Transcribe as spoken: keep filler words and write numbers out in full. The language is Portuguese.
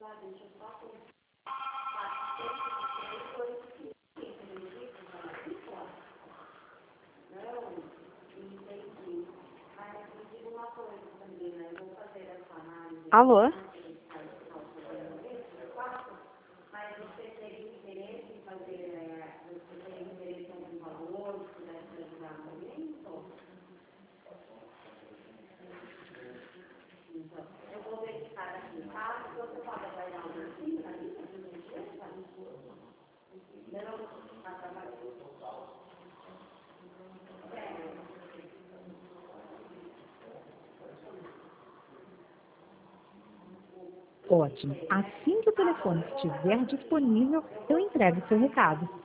Alô? Ótimo. Assim que o telefone estiver disponível, eu entrego seu recado.